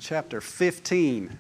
chapter 15.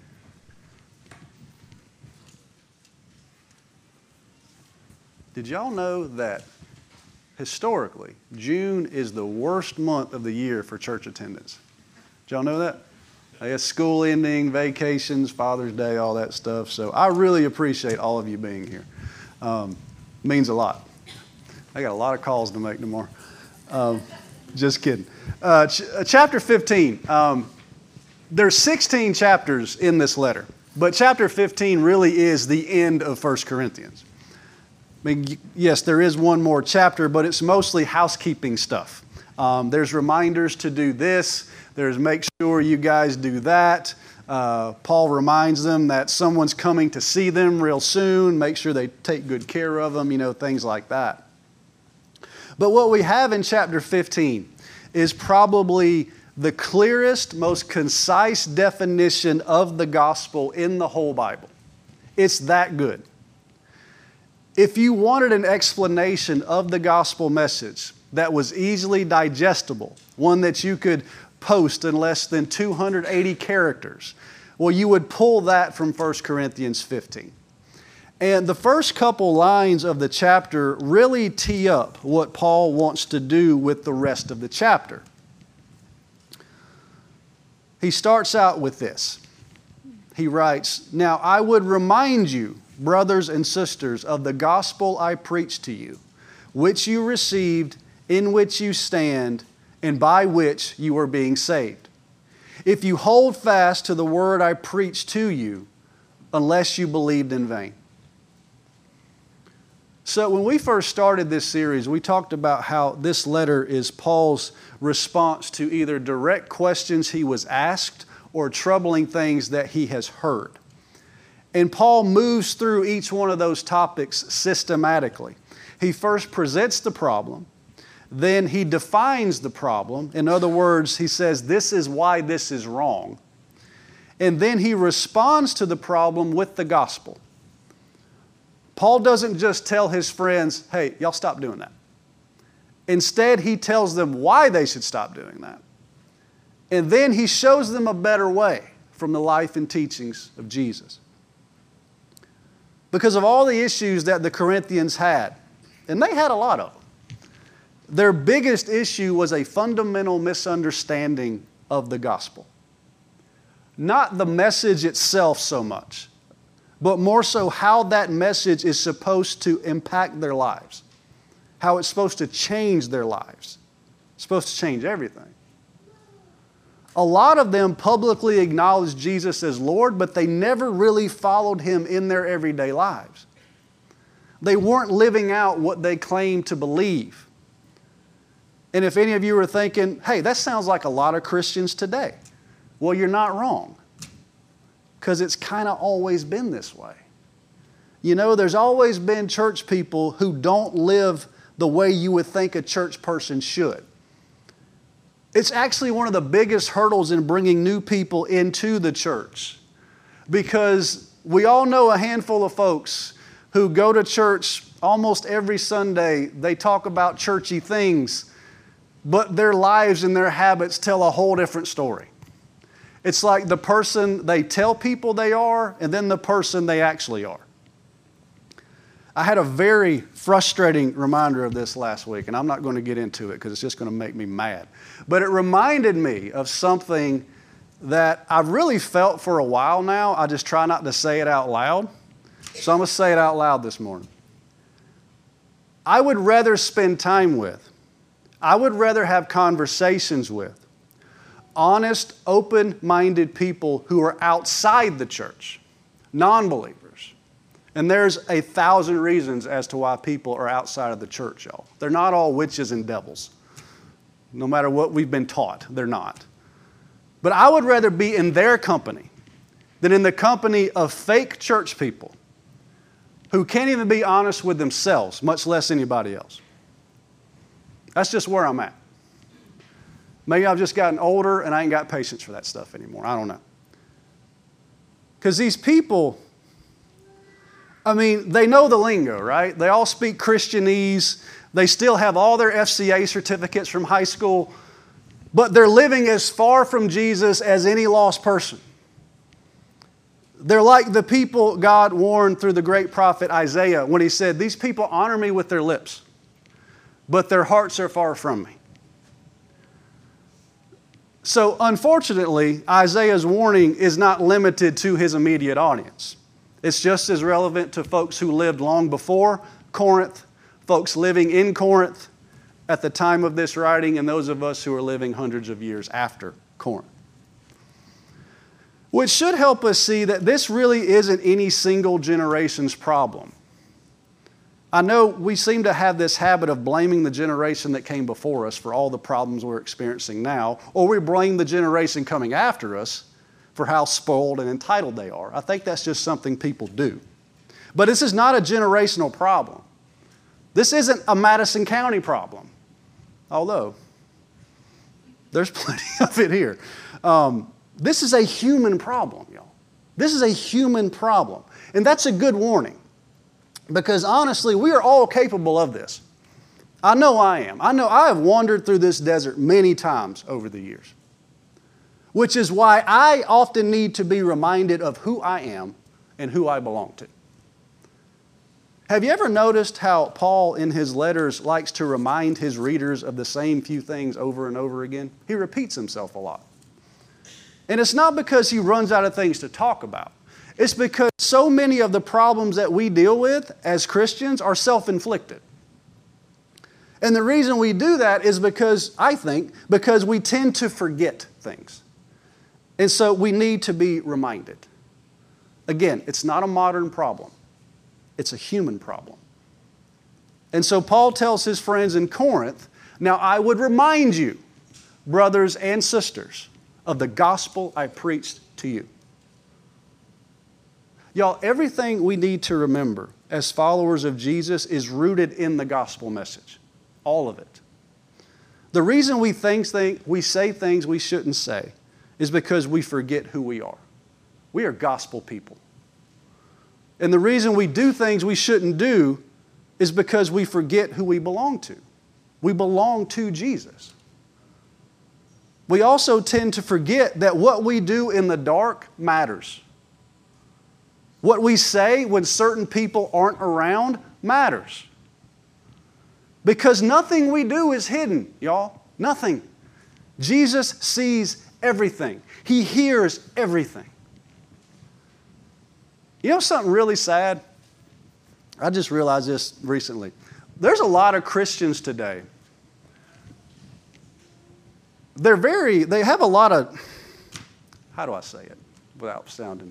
Did y'all know that historically, June is the worst month of the year for church attendance? Did y'all know that? I guess school ending, vacations, Father's Day, all that stuff. So I really appreciate all of you being here. Means a lot. I got a lot of calls to make tomorrow. Just kidding. Chapter 15. There's 16 chapters in this letter, but chapter 15 really is the end of 1 Corinthians. I mean, yes, there is one more chapter, but it's mostly housekeeping stuff. There's reminders to do this. There's make sure you guys do that. Paul reminds them that someone's coming to see them real soon. Make sure they take good care of them, things like that. But what we have in chapter 15 is probably the clearest, most concise definition of the gospel in the whole Bible. It's that good. If you wanted an explanation of the gospel message that was easily digestible, one that you could post in less than 280 characters, well, you would pull that from 1 Corinthians 15. And the first couple lines of the chapter really tee up what Paul wants to do with the rest of the chapter. He starts out with this. He writes, "Now I would remind you, brothers and sisters, of the gospel I preached to you, which you received, in which you stand, and by which you are being saved. If you hold fast to the word I preached to you, unless you believed in vain." So when we first started this series, we talked about how this letter is Paul's response to either direct questions he was asked or troubling things that he has heard. And Paul moves through each one of those topics systematically. He first presents the problem, then he defines the problem. In other words, he says, this is why this is wrong. And then he responds to the problem with the gospel. Paul doesn't just tell his friends, hey, y'all stop doing that. Instead, he tells them why they should stop doing that. And then he shows them a better way from the life and teachings of Jesus. Because of all the issues that the Corinthians had, and they had a lot of them, their biggest issue was a fundamental misunderstanding of the gospel. Not the message itself so much, but more so how that message is supposed to impact their lives, how it's supposed to change their lives. It's supposed to change everything. A lot of them publicly acknowledged Jesus as Lord, but they never really followed Him in their everyday lives. They weren't living out what they claimed to believe. And if any of you are thinking, hey, that sounds like a lot of Christians today, well, you're not wrong. Because it's kind of always been this way. There's always been church people who don't live the way you would think a church person should. It's actually one of the biggest hurdles in bringing new people into the church. Because we all know a handful of folks who go to church almost every Sunday. They talk about churchy things, but their lives and their habits tell a whole different story. It's like the person they tell people they are and then the person they actually are. I had a very frustrating reminder of this last week, and I'm not going to get into it because it's just going to make me mad. But it reminded me of something that I've really felt for a while now. I just try not to say it out loud. So I'm going to say it out loud this morning. I would rather spend time with, I would rather have conversations with honest, open-minded people who are outside the church, non-believers. And there's 1,000 reasons as to why people are outside of the church, y'all. They're not all witches and devils. No matter what we've been taught, they're not. But I would rather be in their company than in the company of fake church people who can't even be honest with themselves, much less anybody else. That's just where I'm at. Maybe I've just gotten older and I ain't got patience for that stuff anymore. I don't know. Because these people, they know the lingo, right? They all speak Christianese. They still have all their FCA certificates from high school. but they're living as far from Jesus as any lost person. They're like the people God warned through the great prophet Isaiah when he said, "These people honor me with their lips, but their hearts are far from me." So unfortunately, Isaiah's warning is not limited to his immediate audience. It's just as relevant to folks who lived long before Corinth, folks living in Corinth at the time of this writing, and those of us who are living hundreds of years after Corinth. Which should help us see that this really isn't any single generation's problem. I know we seem to have this habit of blaming the generation that came before us for all the problems we're experiencing now, or we blame the generation coming after us for how spoiled and entitled they are. I think that's just something people do. But this is not a generational problem. This isn't a Madison County problem, although there's plenty of it here. This is a human problem, y'all. This is a human problem. And that's a good warning. Because honestly, we are all capable of this. I know I am. I know I have wandered through this desert many times over the years. Which is why I often need to be reminded of who I am and who I belong to. Have you ever noticed how Paul in his letters likes to remind his readers of the same few things over and over again? He repeats himself a lot. And it's not because he runs out of things to talk about. It's because so many of the problems that we deal with as Christians are self-inflicted. And the reason we do that is because we tend to forget things. And so we need to be reminded. Again, it's not a modern problem. It's a human problem. And so Paul tells his friends in Corinth, "Now I would remind you, brothers and sisters, of the gospel I preached to you." Y'all, everything we need to remember as followers of Jesus is rooted in the gospel message. All of it. The reason we say things we shouldn't say is because we forget who we are. We are gospel people. And the reason we do things we shouldn't do is because we forget who we belong to. We belong to Jesus. We also tend to forget that what we do in the dark matters. What we say when certain people aren't around matters. Because nothing we do is hidden, y'all. Nothing. Jesus sees everything. He hears everything. You know something really sad? I just realized this recently. There's a lot of Christians today. They have a lot of, how do I say it without sounding?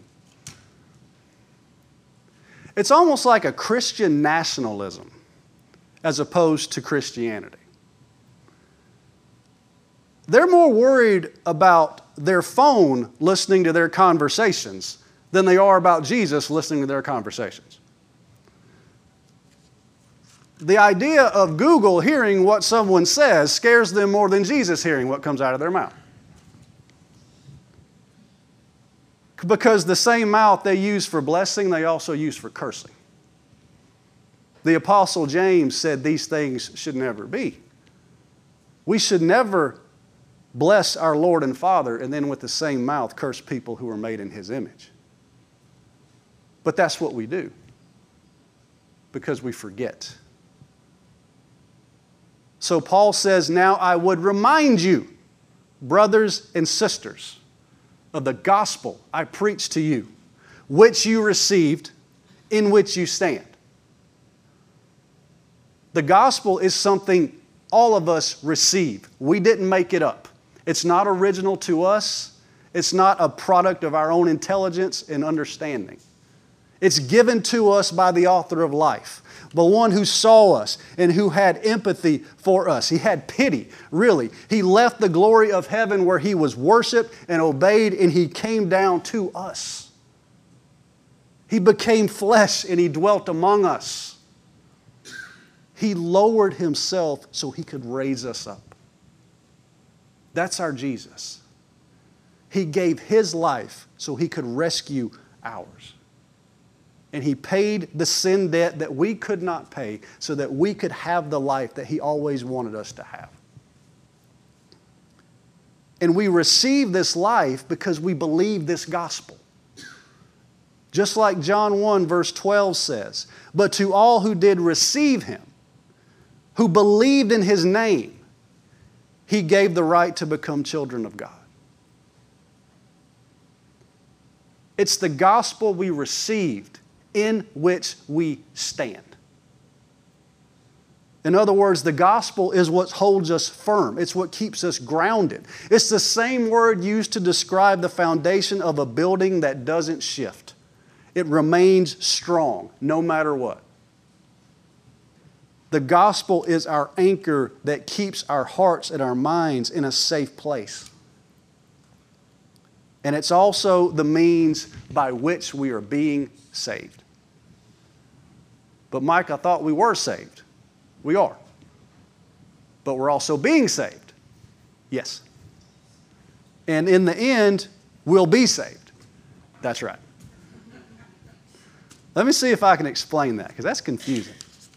It's almost like a Christian nationalism as opposed to Christianity. They're more worried about their phone listening to their conversations than they are about Jesus listening to their conversations. The idea of Google hearing what someone says scares them more than Jesus hearing what comes out of their mouth. Because the same mouth they use for blessing, they also use for cursing. The Apostle James said these things should never be. We should never bless our Lord and Father and then with the same mouth curse people who are made in His image. But that's what we do because we forget. So Paul says, "Now I would remind you, brothers and sisters, of the gospel I preached to you, which you received, in which you stand." The gospel is something all of us receive. We didn't make it up. It's not original to us. It's not a product of our own intelligence and understanding. It's given to us by the author of life, the one who saw us and who had empathy for us. He had pity, really. He left the glory of heaven where He was worshiped and obeyed, and He came down to us. He became flesh and He dwelt among us. He lowered Himself so He could raise us up. That's our Jesus. He gave His life so He could rescue ours. And He paid the sin debt that we could not pay so that we could have the life that He always wanted us to have. And we receive this life because we believe this gospel. Just like John 1 verse 12 says, "But to all who did receive Him, who believed in His name, He gave the right to become children of God." It's the gospel we received in which we stand. In other words, the gospel is what holds us firm. It's what keeps us grounded. It's the same word used to describe the foundation of a building that doesn't shift. It remains strong no matter what. The gospel is our anchor that keeps our hearts and our minds in a safe place. And it's also the means by which we are being saved. But Mike, I thought we were saved. We are. But we're also being saved. Yes. And in the end, we'll be saved. That's right. Let me see if I can explain that, because that's confusing.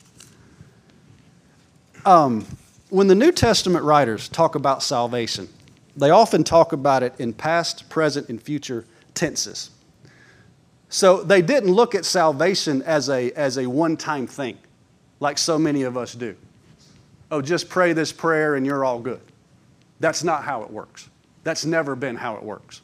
When the New Testament writers talk about salvation, they often talk about it in past, present, and future tenses. So they didn't look at salvation as a one-time thing, like so many of us do. Oh, just pray this prayer and you're all good. That's not how it works. That's never been how it works.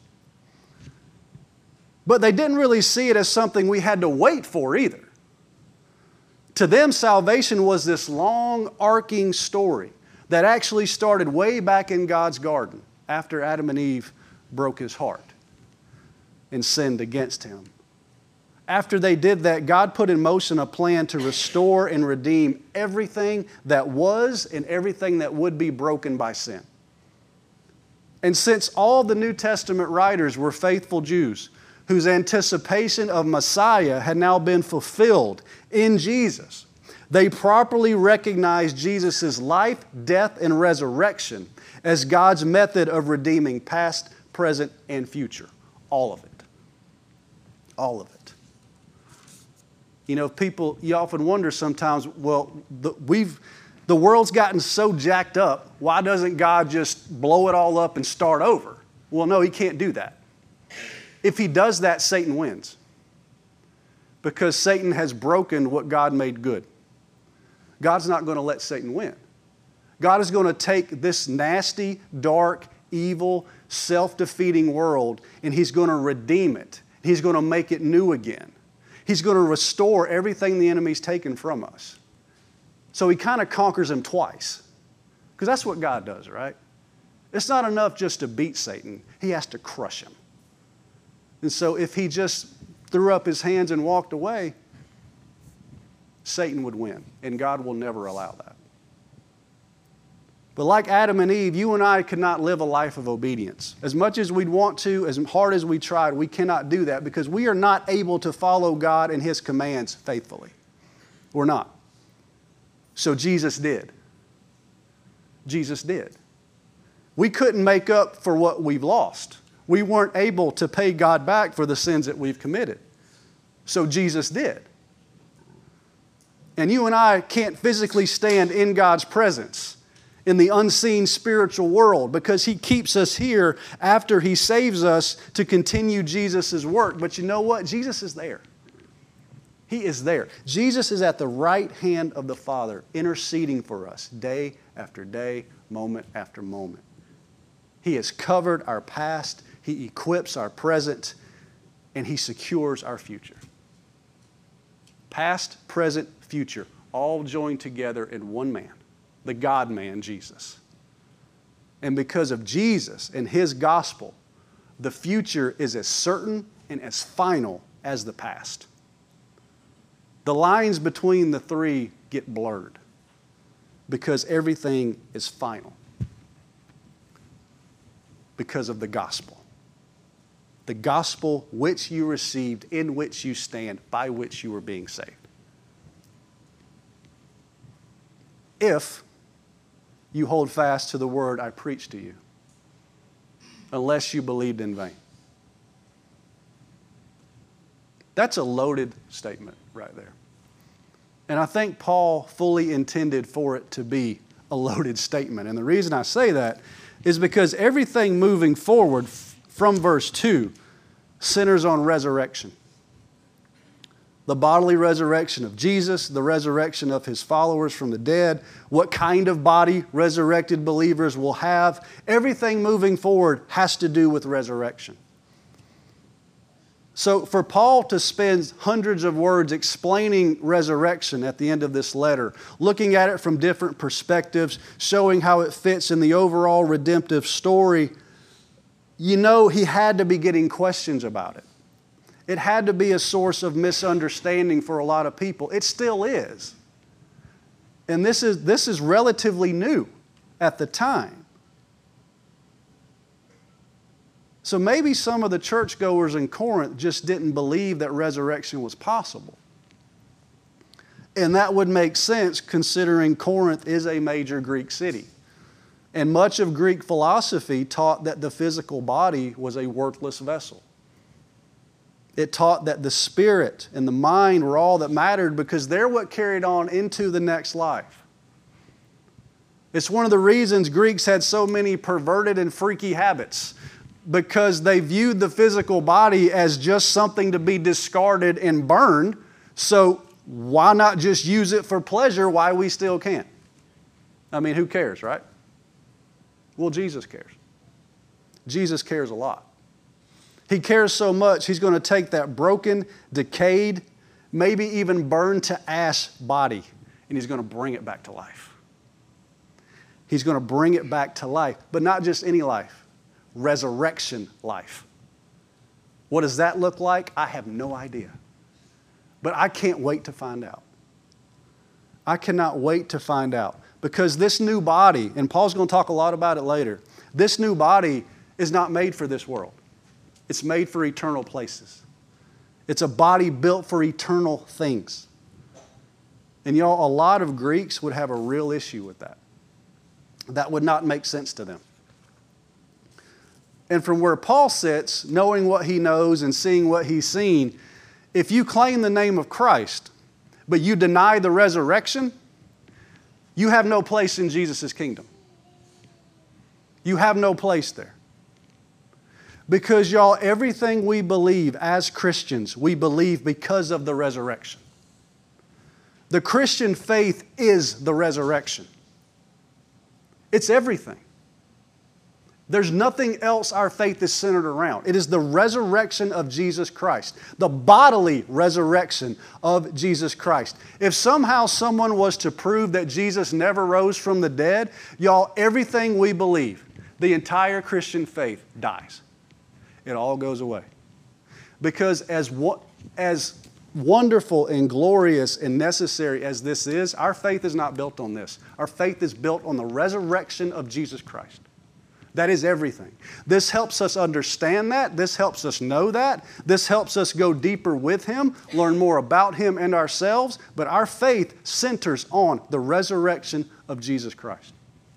But they didn't really see it as something we had to wait for either. To them, salvation was this long, arcing story that actually started way back in God's garden after Adam and Eve broke His heart and sinned against Him. After they did that, God put in motion a plan to restore and redeem everything that was and everything that would be broken by sin. And since all the New Testament writers were faithful Jews whose anticipation of Messiah had now been fulfilled in Jesus, they properly recognized Jesus' life, death, and resurrection as God's method of redeeming past, present, and future. All of it. All of it. You know, you often wonder sometimes, well, the world's gotten so jacked up, why doesn't God just blow it all up and start over? Well, no, He can't do that. If He does that, Satan wins. Because Satan has broken what God made good. God's not going to let Satan win. God is going to take this nasty, dark, evil, self-defeating world and He's going to redeem it. He's going to make it new again. He's going to restore everything the enemy's taken from us. So He kind of conquers him twice. Because that's what God does, right? It's not enough just to beat Satan. He has to crush him. And so if He just threw up His hands and walked away, Satan would win. And God will never allow that. But like Adam and Eve, you and I could not live a life of obedience. As much as we'd want to, as hard as we tried, we cannot do that because we are not able to follow God and His commands faithfully. We're not. So Jesus did. Jesus did. We couldn't make up for what we've lost. We weren't able to pay God back for the sins that we've committed. So Jesus did. And you and I can't physically stand in God's presence in the unseen spiritual world because He keeps us here after He saves us to continue Jesus' work. But you know what? Jesus is there. He is there. Jesus is at the right hand of the Father, interceding for us day after day, moment after moment. He has covered our past, He equips our present, and He secures our future. Past, present, future, all joined together in one man. The God-man, Jesus. And because of Jesus and His gospel, the future is as certain and as final as the past. The lines between the three get blurred because everything is final because of the gospel. The gospel which you received, in which you stand, by which you are being saved. If you hold fast to the word I preached to you, unless you believed in vain. That's a loaded statement right there. And I think Paul fully intended for it to be a loaded statement. And the reason I say that is because everything moving forward from verse 2 centers on resurrection. The bodily resurrection of Jesus, the resurrection of His followers from the dead, what kind of body resurrected believers will have. Everything moving forward has to do with resurrection. So for Paul to spend hundreds of words explaining resurrection at the end of this letter, looking at it from different perspectives, showing how it fits in the overall redemptive story, you know he had to be getting questions about it. It had to be a source of misunderstanding for a lot of people. It still is. And this is relatively new at the time. So maybe some of the churchgoers in Corinth just didn't believe that resurrection was possible. And that would make sense considering Corinth is a major Greek city. And much of Greek philosophy taught that the physical body was a worthless vessel. It taught that the spirit and the mind were all that mattered because they're what carried on into the next life. It's one of the reasons Greeks had so many perverted and freaky habits, because they viewed the physical body as just something to be discarded and burned. So why not just use it for pleasure while we still can? I mean, who cares, right? Well, Jesus cares. Jesus cares a lot. He cares so much, He's going to take that broken, decayed, maybe even burned to ash body, and He's going to bring it back to life. He's going to bring it back to life, but not just any life. Resurrection life. What does that look like? I have no idea. But I can't wait to find out. I cannot wait to find out. Because this new body, and Paul's going to talk a lot about it later, this new body is not made for this world. It's made for eternal places. It's a body built for eternal things. And y'all, a lot of Greeks would have a real issue with that. That would not make sense to them. And from where Paul sits, knowing what he knows and seeing what he's seen, if you claim the name of Christ, but you deny the resurrection, you have no place in Jesus' kingdom. You have no place there. Because y'all, everything we believe as Christians, we believe because of the resurrection. The Christian faith is the resurrection. It's everything. There's nothing else our faith is centered around. It is the resurrection of Jesus Christ, the bodily resurrection of Jesus Christ. If somehow someone was to prove that Jesus never rose from the dead, y'all, everything we believe, the entire Christian faith dies. It all goes away. Because as wonderful and glorious and necessary as this is, our faith is not built on this. Our faith is built on the resurrection of Jesus Christ. That is everything. This helps us understand that. This helps us know that. This helps us go deeper with Him, learn more about Him and ourselves. But our faith centers on the resurrection of Jesus Christ.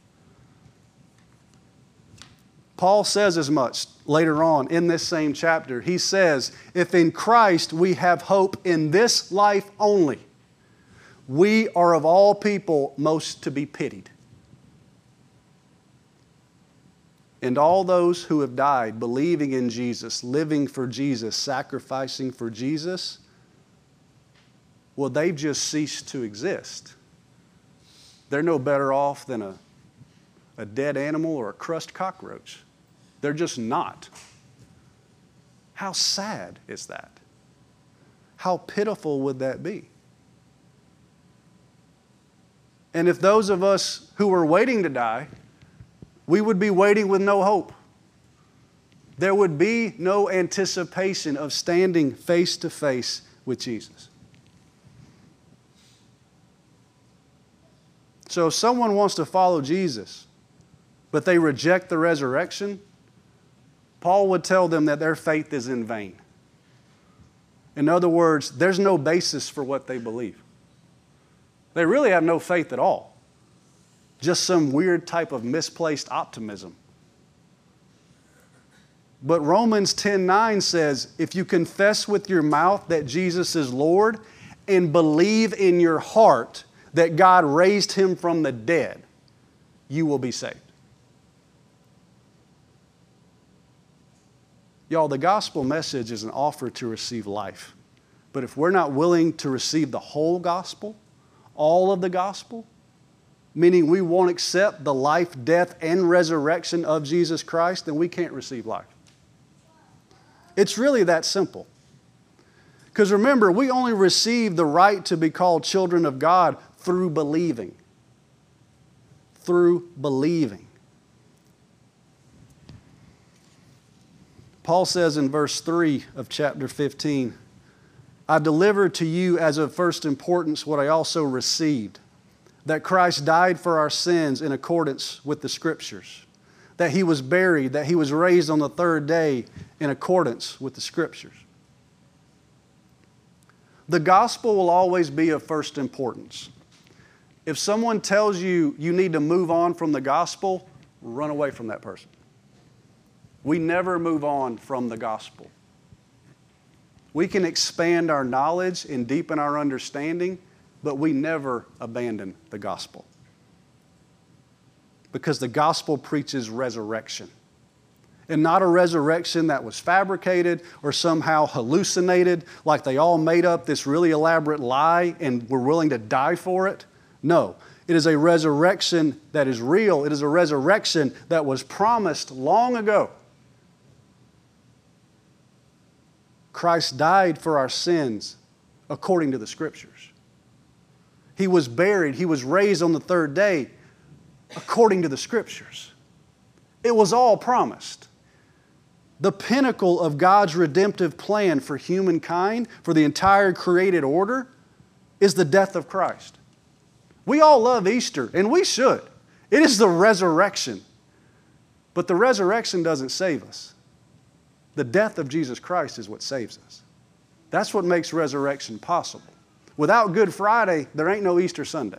Paul says as much later on in this same chapter. He says, if in Christ we have hope in this life only, we are of all people most to be pitied. And all those who have died believing in Jesus, living for Jesus, sacrificing for Jesus, well, they've just ceased to exist. They're no better off than a dead animal or a crushed cockroach. They're just not. How sad is that? How pitiful would that be? And if those of us who were waiting to die, we would be waiting with no hope. There would be no anticipation of standing face to face with Jesus. So if someone wants to follow Jesus, but they reject the resurrection, Paul would tell them that their faith is in vain. In other words, there's no basis for what they believe. They really have no faith at all. Just some weird type of misplaced optimism. But Romans 10:9 says, if you confess with your mouth that Jesus is Lord and believe in your heart that God raised Him from the dead, you will be saved. Y'all, the gospel message is an offer to receive life. But if we're not willing to receive the whole gospel, all of the gospel, meaning we won't accept the life, death, and resurrection of Jesus Christ, then we can't receive life. It's really that simple. Because remember, we only receive the right to be called children of God through believing. Through believing. Paul says in verse 3 of chapter 15, I delivered to you as of first importance what I also received, that Christ died for our sins in accordance with the Scriptures, that He was buried, that He was raised on the third day in accordance with the Scriptures. The gospel will always be of first importance. If someone tells you you need to move on from the gospel, run away from that person. We never move on from the gospel. We can expand our knowledge and deepen our understanding, but we never abandon the gospel. Because the gospel preaches resurrection. And not a resurrection that was fabricated or somehow hallucinated, like they all made up this really elaborate lie and were willing to die for it. No, it is a resurrection that is real. It is a resurrection that was promised long ago. Christ died for our sins according to the Scriptures. He was buried. He was raised on the third day according to the Scriptures. It was all promised. The pinnacle of God's redemptive plan for humankind, for the entire created order, is the death of Christ. We all love Easter, and we should. It is the resurrection. But the resurrection doesn't save us. The death of Jesus Christ is what saves us. That's what makes resurrection possible. Without Good Friday, there ain't no Easter Sunday.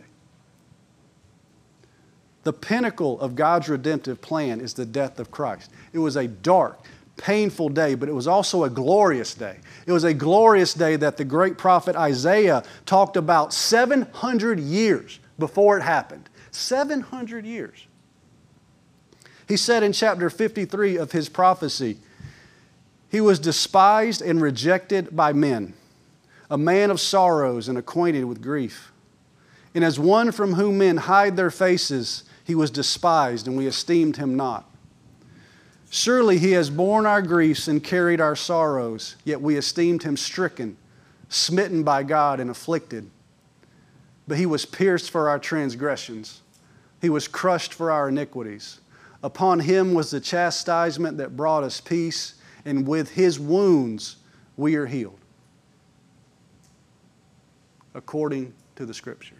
The pinnacle of God's redemptive plan is the death of Christ. It was a dark, painful day, but it was also a glorious day. It was a glorious day that the great prophet Isaiah talked about 700 years before it happened. 700 years. He said in chapter 53 of his prophecy, He was despised and rejected by men, a man of sorrows and acquainted with grief. And as one from whom men hide their faces, He was despised, and we esteemed Him not. Surely He has borne our griefs and carried our sorrows, yet we esteemed Him stricken, smitten by God, and afflicted. But He was pierced for our transgressions. He was crushed for our iniquities. Upon Him was the chastisement that brought us peace, and with His wounds we are healed, according to the Scriptures.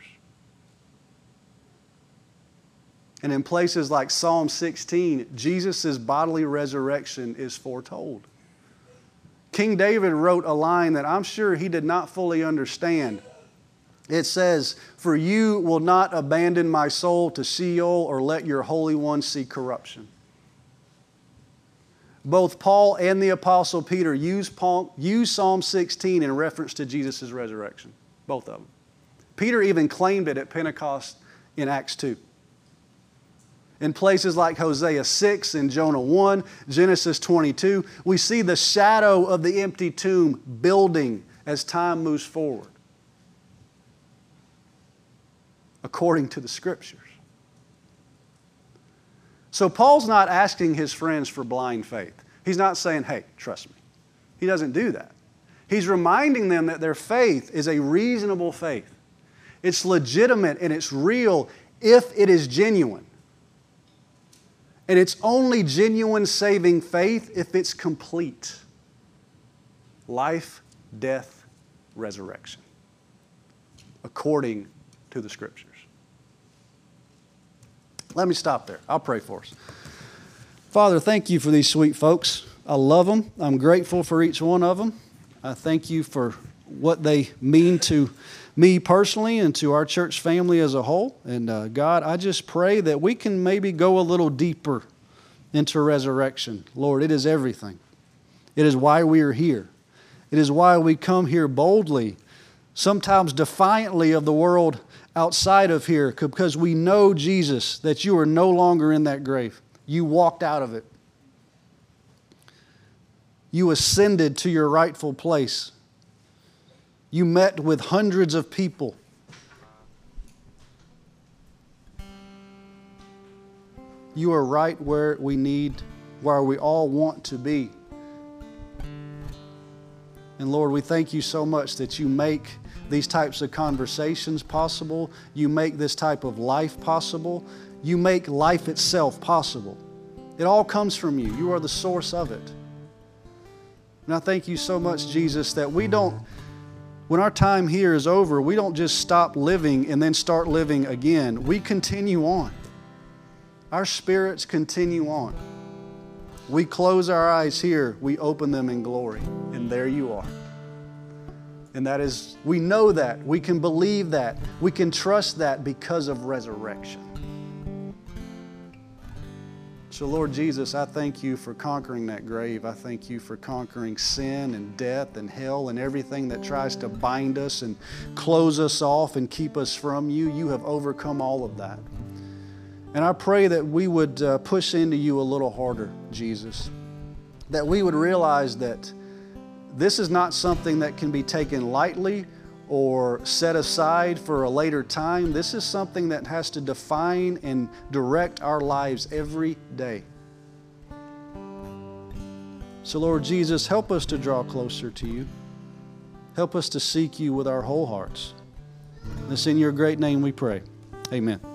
And in places like Psalm 16, Jesus' bodily resurrection is foretold. King David wrote a line that I'm sure he did not fully understand. It says, "For you will not abandon my soul to Sheol or let your Holy One see corruption." Both Paul and the Apostle Peter use Psalm 16 in reference to Jesus' resurrection. Both of them. Peter even claimed it at Pentecost in Acts 2. In places like Hosea 6 and Jonah 1, Genesis 22, we see the shadow of the empty tomb building as time moves forward, according to the Scriptures. So Paul's not asking his friends for blind faith. He's not saying, hey, trust me. He doesn't do that. He's reminding them that their faith is a reasonable faith. It's legitimate and it's real if it is genuine. And it's only genuine saving faith if it's complete. Life, death, resurrection. According to the Scriptures. Let me stop there. I'll pray for us. Father, thank you for these sweet folks. I love them. I'm grateful for each one of them. I thank you for what they mean to me personally and to our church family as a whole. And God, I just pray that we can maybe go a little deeper into resurrection. Lord, it is everything. It is why we are here. It is why we come here boldly, sometimes defiantly of the world outside of here, because we know, Jesus, that you are no longer in that grave. You walked out of it. You ascended to your rightful place. You met with hundreds of people. You are right where we all want to be. And Lord, we thank you so much that you make these types of conversations possible. You make this type of life possible. You make life itself possible. It all comes from you. You are the source of it. And I thank you so much, Jesus, that when our time here is over, we don't just stop living and then start living again. We continue on. Our spirits continue on. We close our eyes here, we open them in glory, and there you are. And that is, we know that, we can believe that, we can trust that because of resurrection. So Lord Jesus, I thank you for conquering that grave. I thank you for conquering sin and death and hell and everything that tries to bind us and close us off and keep us from you. You have overcome all of that. And I pray that we would push into you a little harder, Jesus. That we would realize that this is not something that can be taken lightly or set aside for a later time. This is something that has to define and direct our lives every day. So Lord Jesus, help us to draw closer to you. Help us to seek you with our whole hearts. It's in your great name we pray. Amen.